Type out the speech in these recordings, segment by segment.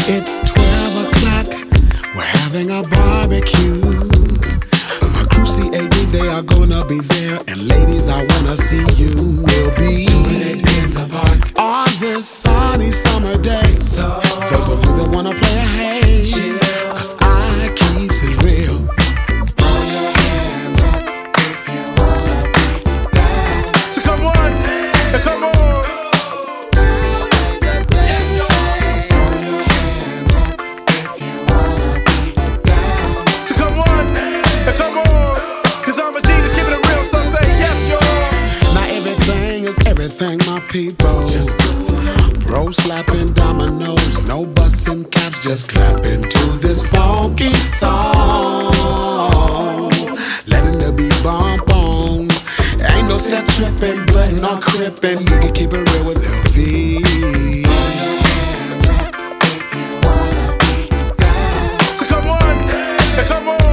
It's 12 o'clock, we're having a barbecue. My crew CAD, they are gonna be there. And ladies, I wanna see you. We'll be doing it in the park on this sunny summer day. So those of you that wanna play a haze, cause I keeps it real. Throw your hands up if you wanna be down. So come on, come on. Everything, my people. Just bro slapping dominoes, no busting caps, just clapping to this funky song. Letting the beat bump on. Ain't no set tripping, but not crippin'. You can keep it real with LV. So come on, come on.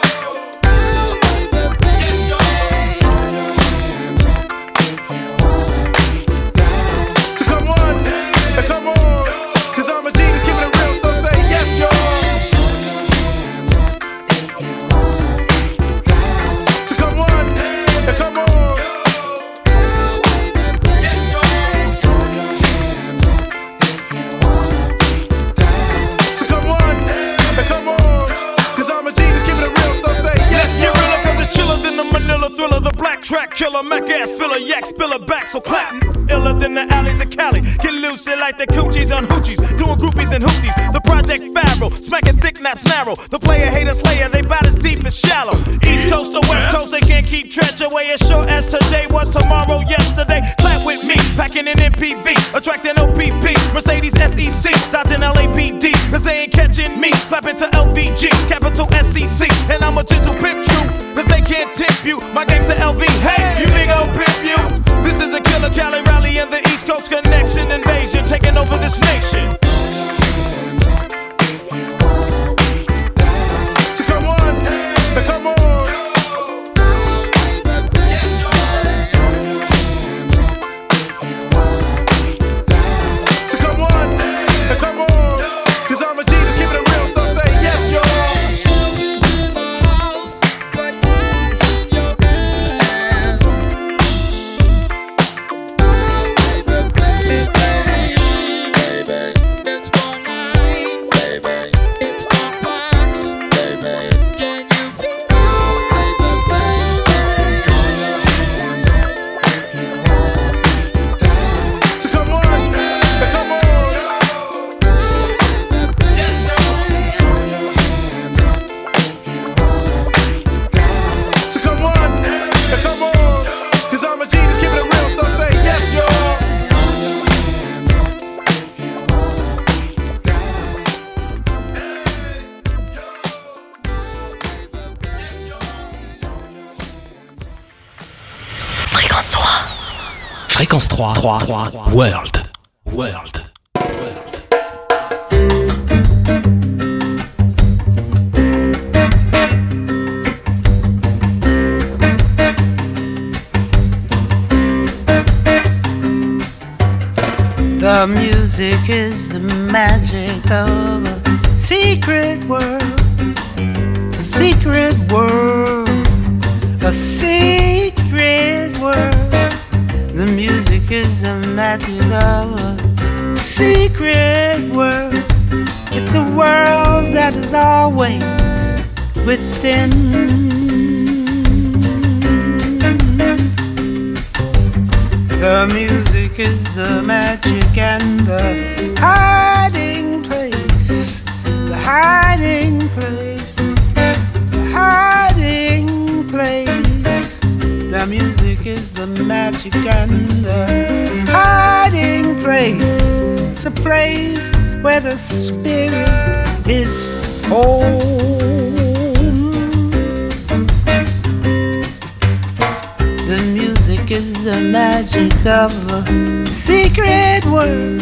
Track killer, Mac ass filler, yak spiller back, so clap. Iller than the alleys of Cali. Get loose like the coochies on hoochies. Doing groupies and hooties. The Project Pharaoh, smacking thick naps narrow. The player hater slayer, they bout as deep as shallow. East coast to west coast, they can't keep trench away as sure as today was tomorrow, yesterday. Clap with me, packing an MPV, attracting OPP, Mercedes SEC, dodging LAPD, cause they ain't catching me. Clapping to LVG, capital SEC, and I'm a gentle pimp true, cause they can't tip you. My gangsta LV, hey, you big old pimp you. This is a killer Cali rally and the East Coast connection invasion, taking over this nation. So come on, come on. So come on, come on. Cause I'm a genius, keeping it real, so say yes, y'all. Fréquence 3, World. The music is the magic of a secret world. A secret world. A secret world. The music is the magic of a secret world. It's a world that is always within. The music is the magic and the hiding place. The hiding place. The hiding place. The music is the magic and the hiding place. It's a place where the spirit is home. The music is the magic of a secret world.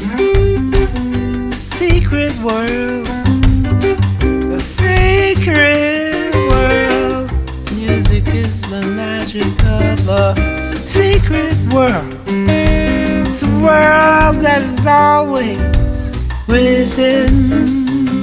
Secret world. A secret world. Music is the magic of a secret world. It's a world that is always within.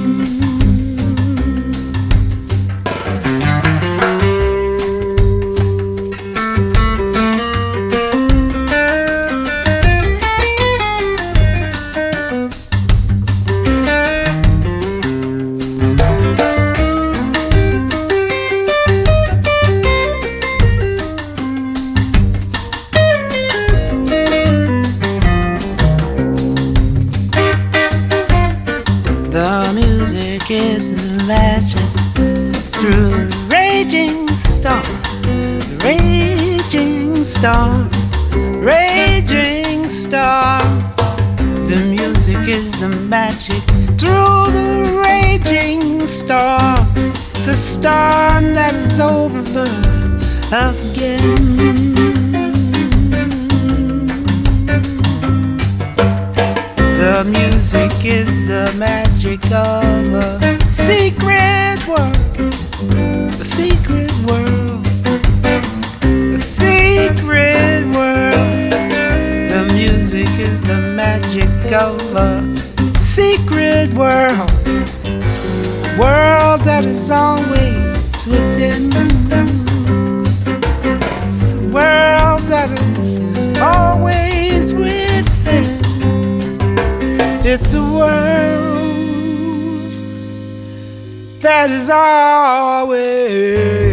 The music is magic through a raging storm, raging storm, raging storm. The music is the magic through the raging storm. It's a storm that is over again. The music is the magic of a secret world, a secret world, a secret world. The music is the magic of a secret world, it's a world that is always within. It's a world that is always within. It's a world that is always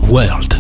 World.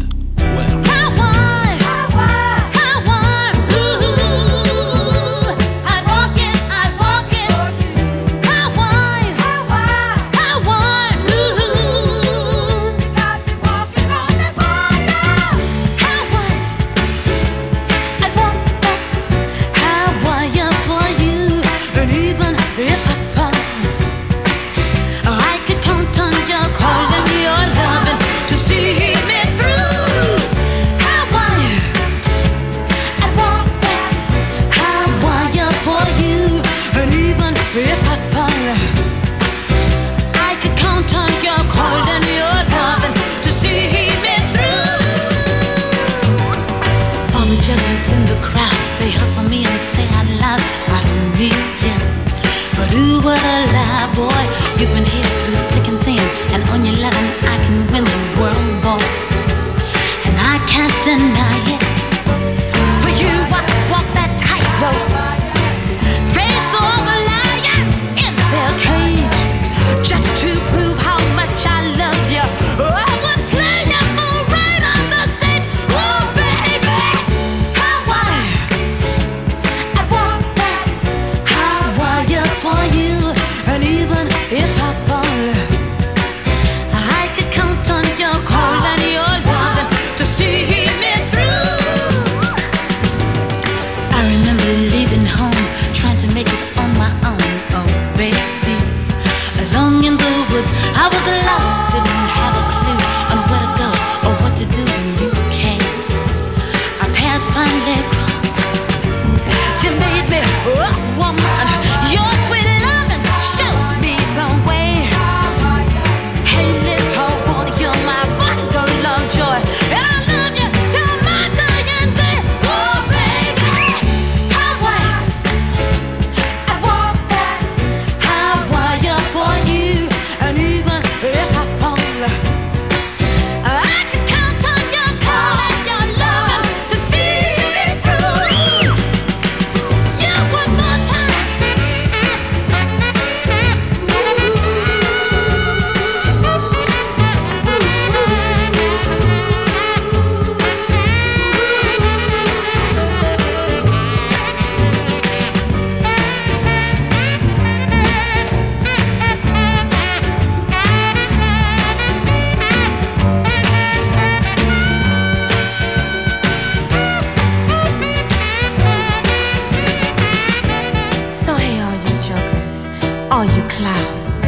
all you clowns,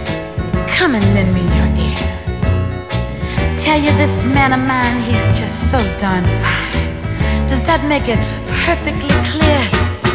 come and lend me your ear. Tell you this man of mine, he's just so darn fine. Does that make it perfectly clear?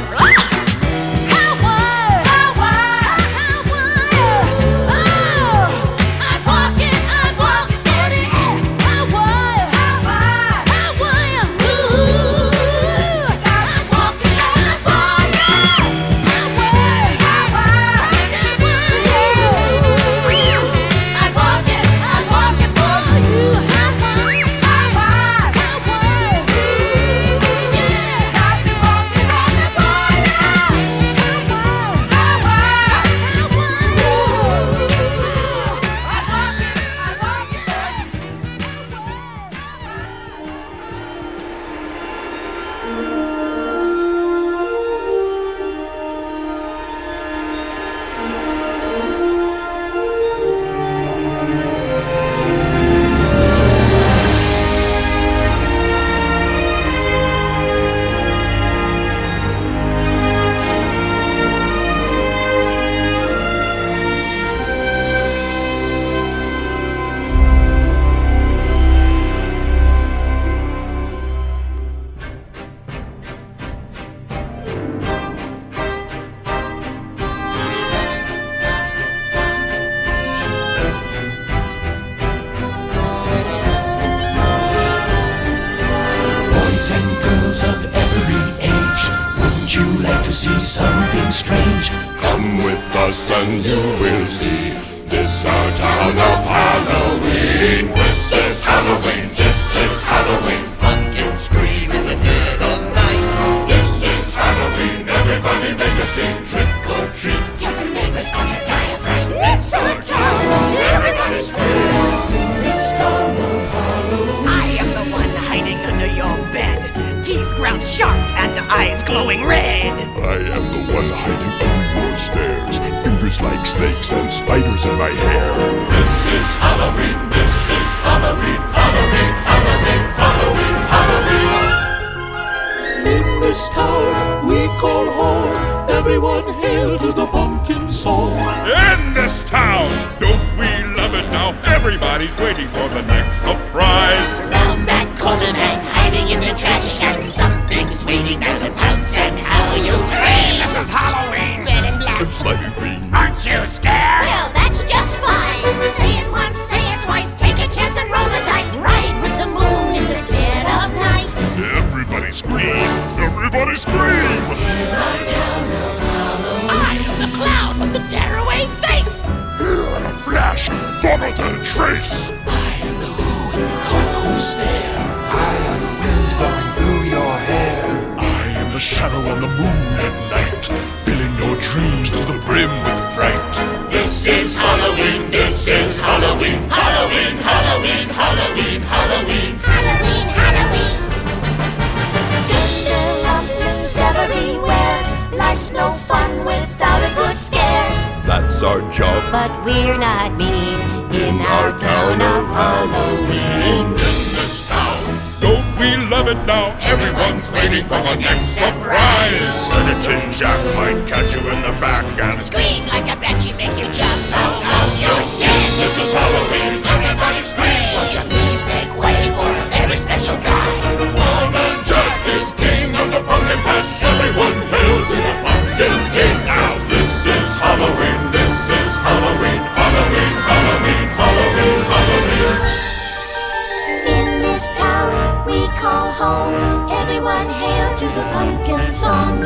Something strange. Come with us and you will see. This our town of Halloween. This is Halloween. This is Halloween. Pumpkins scream in the dead of night. This is Halloween. Everybody make a scene. Trick or treat. Tell the neighbors on your diaphragm. It's our town. Everybody's free. This town of Halloween. eyes glowing red. I am the one hiding under your stairs, fingers like snakes and spiders in my hair. This is Halloween, this is Halloween, Halloween, Halloween, Halloween, Halloween. In this town we call home, everyone hail to the pumpkin song. In this town, don't we love it now? Everybody's waiting for the next surprise. Round that corner and hiding in the trash can, something's waiting now to pounce and how you'll scream. This is Halloween. Red and black. And slimy green. Aren't you scared? Well, that's just fine. Say it once, say it twice, take a chance and roll the dice. Ride with the moon in the dead of night. Everybody scream! Everybody scream! In our town of Halloween, I am the clown with the tearaway face. Here in a flash, gone without a trace. I am the who and you call who's there. I am the wind blowing through your hair. I am the shadow on the moon at night, filling your dreams to the brim with fright. This is Halloween, this is Halloween, Halloween, Halloween, Halloween, Halloween. Halloween, Halloween. Tender rumblings everywhere. Life's no fun without a good scare. That's our job. But we're not mean in our town of Halloween. In this town, Don't we love it now? Everyone's waiting for the next surprise. Skeleton Jack might catch you in the back and Scream like a banshee, make you jump out of your skin. This is Halloween, everybody scream! Won't you please make way for a very special guy? One man Jack is king of the pumpkin patch. Everyone hail to the pumpkin king. Now this is Halloween, this is Halloween, Halloween, Halloween, Halloween, Halloween. In this town we call home. Everyone hail to the pumpkin song.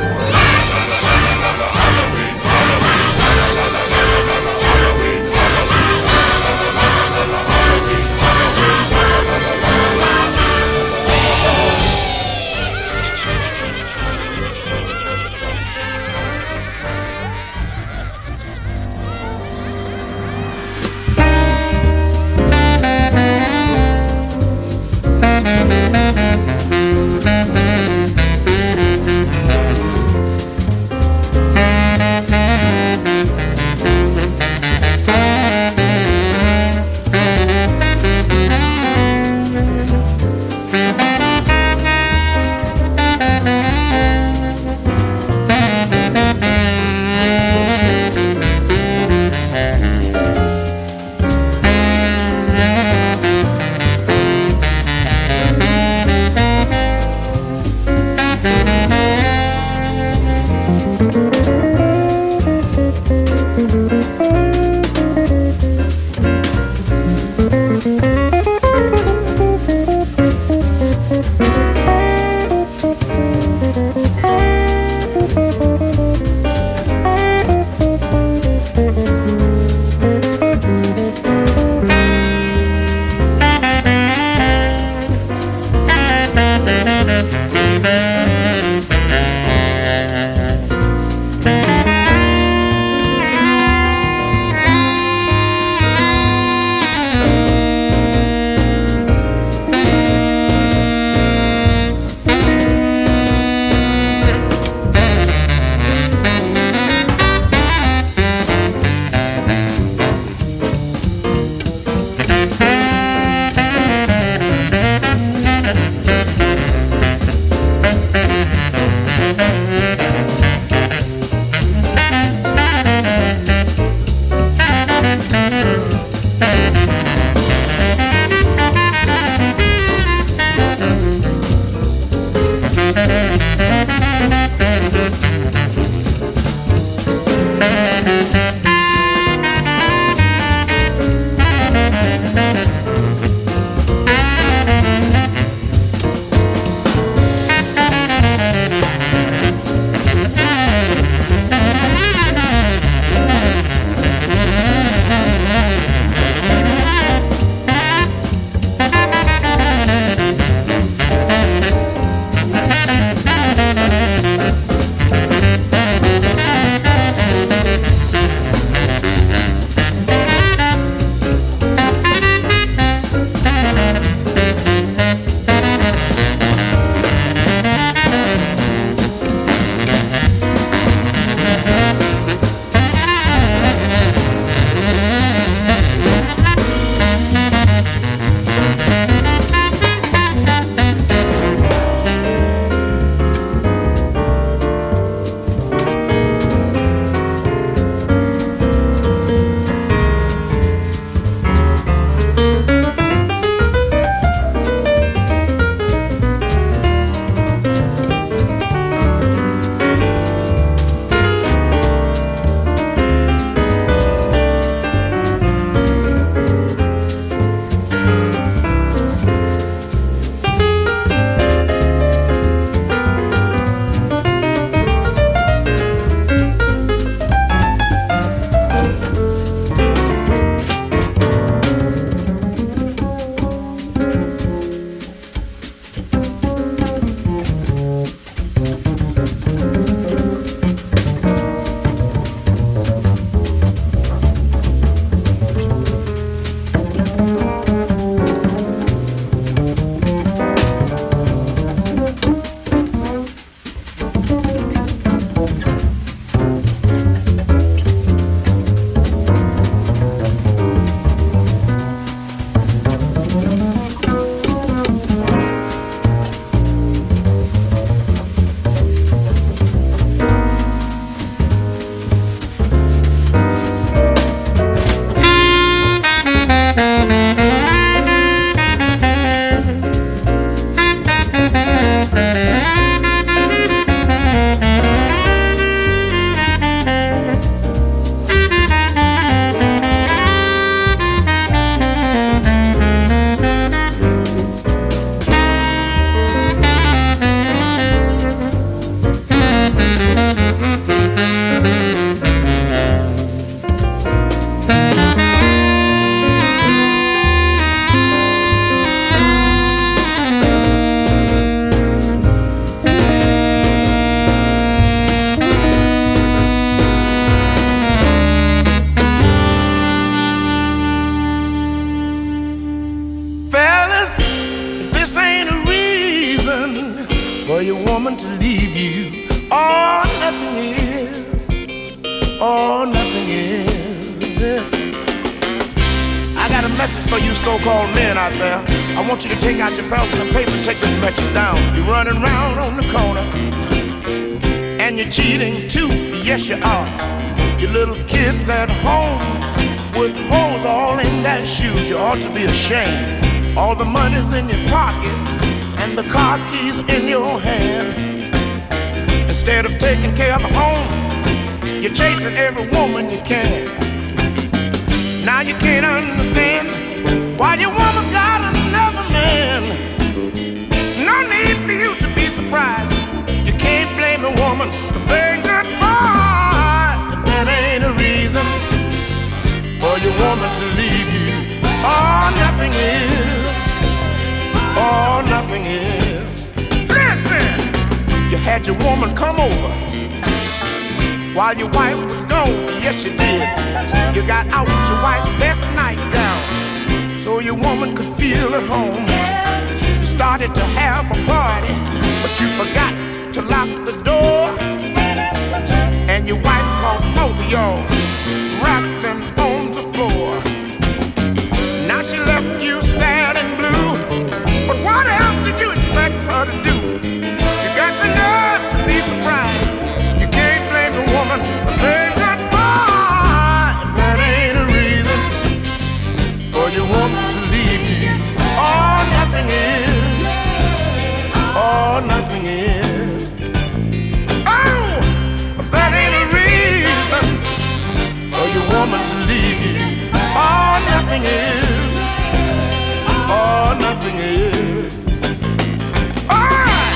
easy. I got a message for you so-called men out there. I want you to take out your pencils and paper and take this message down. You're running around on the corner and you're cheating too. Yes, you are. Your little kids at home with holes all in their shoes. You ought to be ashamed. All the money's in your pocket and the car keys in your hand. Instead of taking care of home, you're chasing every woman you can. Now you can't understand why your woman got another man. No need for you to be surprised. You can't blame the woman for saying goodbye. That ain't a reason for your woman to leave you. Oh, nothing is. Oh, nothing is. Listen, you had your woman come over while your wife was gone. Yes, you did. You got out with your wife's best nightgown so your woman could feel at home. You started to have a party, but you forgot to lock the door. And your wife caught both of y'all rasping on the floor. Now she left you sad and blue, but what else did you expect her to do? You got the nerve to be surprised. You can't blame the woman for saying goodbye. That ain't a reason for your woman to leave you. Oh, nothing is. Oh, nothing is. Oh, that ain't a reason for your woman to leave you. Oh, nothing is. Oh, nothing is. All right.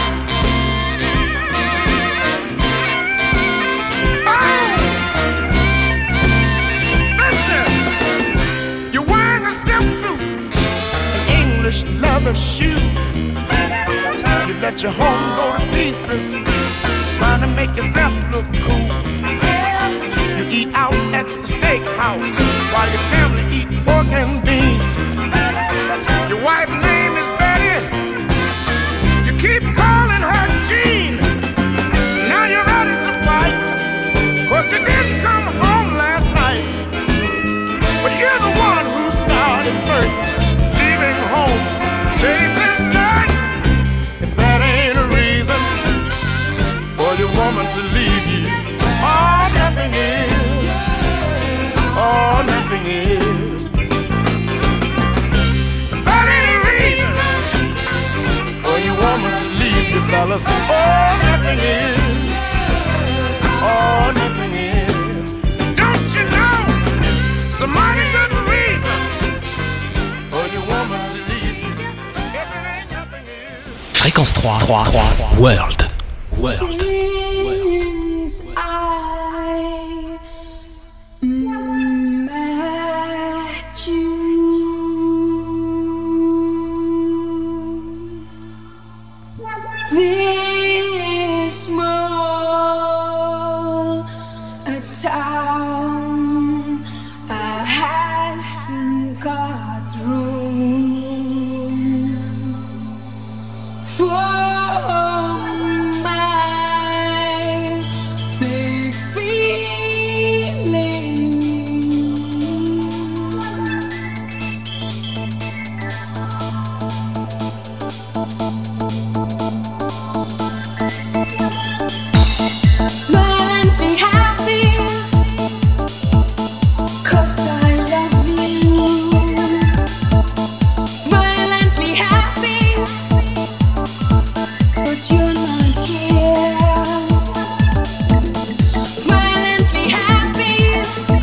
Oh, listen. You're wearing a silk suit and English leather shoes. You let your home go to pieces, trying to make yourself look cool. You eat out at the steakhouse while your family eat pork and beans. Your wife's name is Betty. You keep calling her Jean. Now you're ready to fight, 'cause you didn't come home last night. But you're the one who started first, leaving home, chasing skirts. If that ain't a reason for your woman to leave you, oh, nothing is. Oh, nothing is. If that ain't a reason for your woman to leave you, fellas, oh, nothing is. Oh, nothing is. Don't you know some mighty good reason for your woman to leave you? If it ain't nothing is. Fréquence 3, World. World. Since I met you, this small town hasn't got room for my big violently happy, 'cause I love you. Violently happy, but you're not here. Violently happy,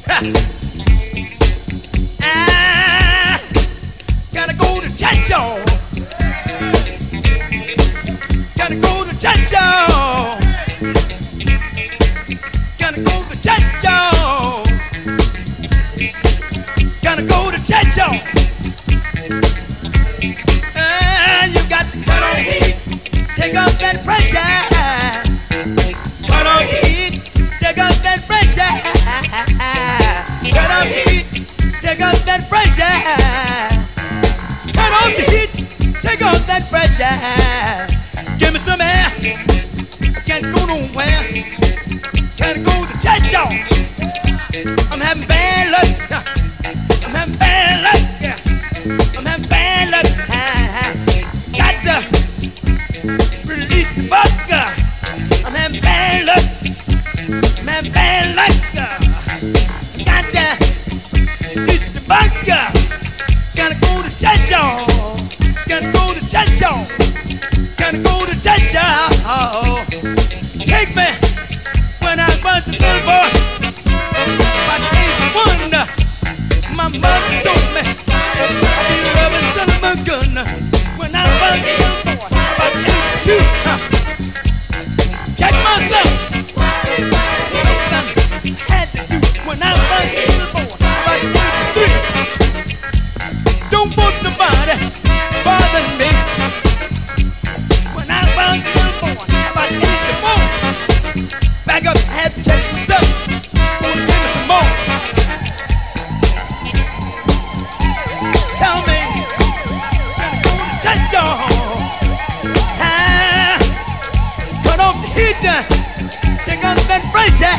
Gotta go to church, y'all. Gotta go to church, y'all. Gotta go to church, y'all. Gotta go to church, y'all. You got to cut on heat, take off that pressure. Cut on heat, take off that pressure. Cut on heat, take off that pressure. Cut off the heat, take off that pressure. Give me some air, I can't go nowhere. Gotta go to church, y'all. I'm having bad luck. I'm having bad luck. I'm having bad luck. Got to release the bug. I'm having bad luck. I'm having bad luck. Got to release the bug. Gotta go to church, y'all. Gotta go to church, y'all. Gotta go to church, y'all. Take me when I was a little boy. My age one. My mother told me I'd be loving son of a gun. When I was a little boy, about 82. Check myself. Something had to do when I was a little boy, about 83. Don't want nobody bothering me. When I was a little boy, about 84. Back up, I had to check myself. Wanna give me some more. Tell me, gotta go to church, y'all. Cut off the heat, take off that pressure.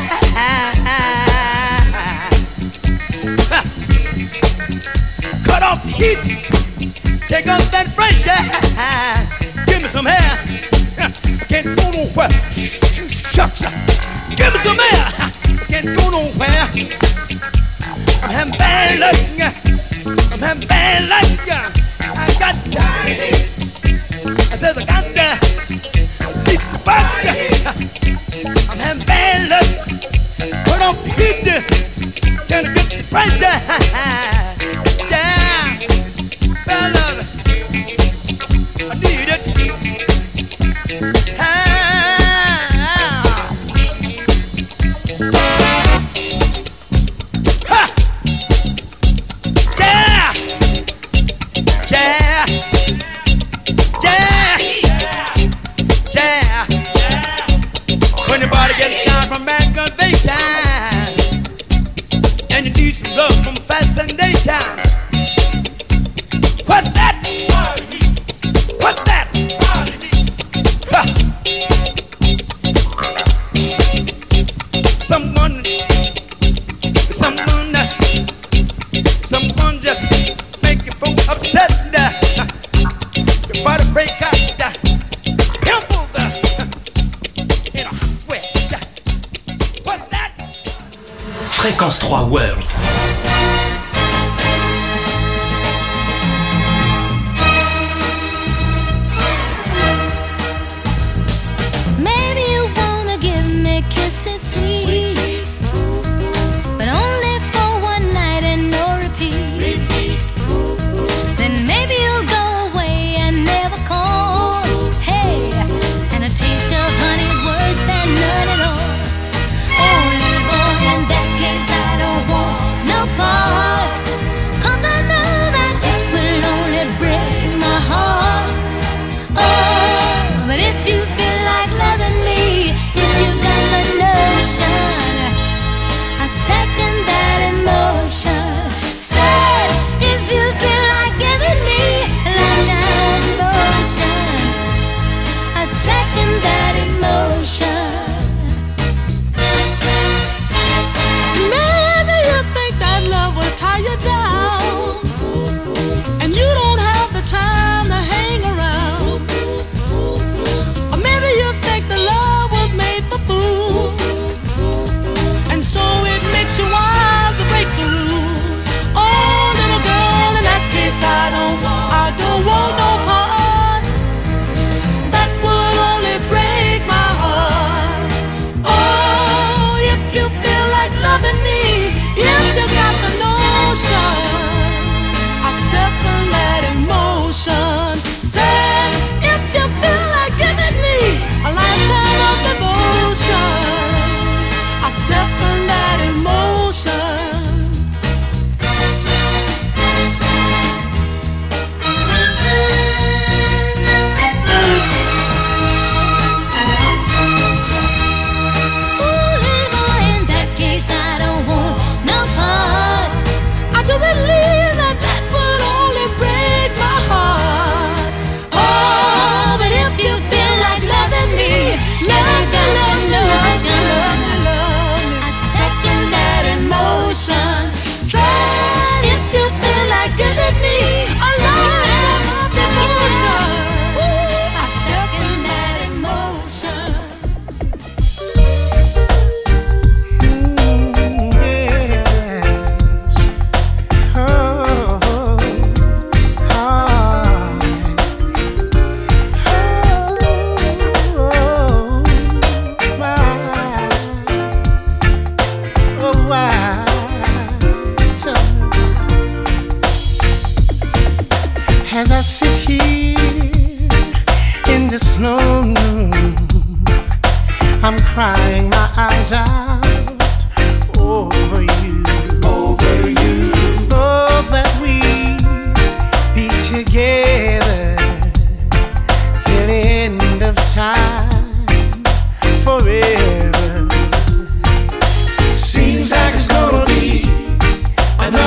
Cut off the heat, take off that pressure. Give me some air, can't go nowhere. Shucks, give me some air, can't go nowhere. I'm having bad luck. I'm having bad luck. I got to. I said I got to release the bug. I'm having bad luck. Put on the heat. Gonna get the pressure. Yeah. Bad luck. I need it. And you need some love from fascination. What's that? What's that? Ha. Someone just make you feel upset. Your body break out. Pimples in a sweat. What's that? Fréquence 3 World. Maybe you wanna give me kisses sweet, but only for one night and no repeat. Then maybe you'll go away and never call. Hey, and a taste of honey is worse than none at all. Oh, little boy, in that case I don't want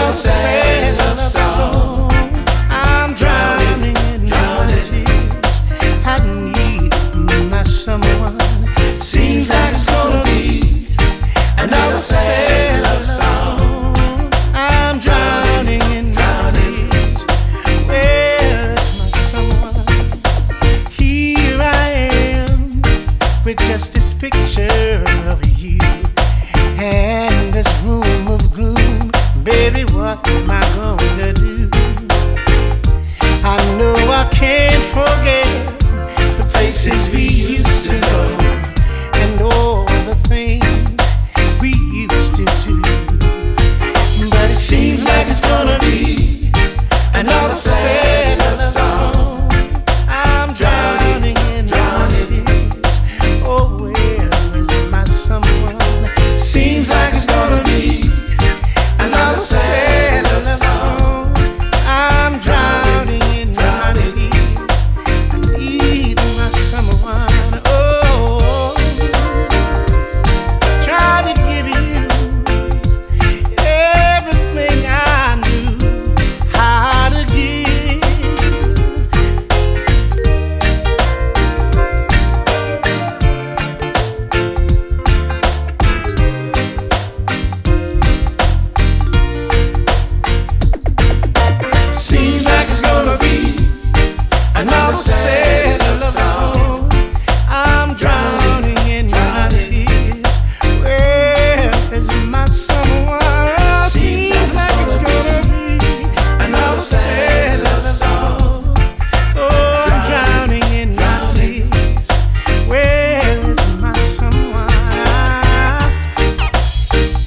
another sad love song. I'm drowning in tears. I need my someone. Seems like it's gonna be another sad love song. I'm drowning in tears. Where's my someone? Here I am with just this picture of you and this room of gloom. Baby, what am I gonna do? I know I can't forget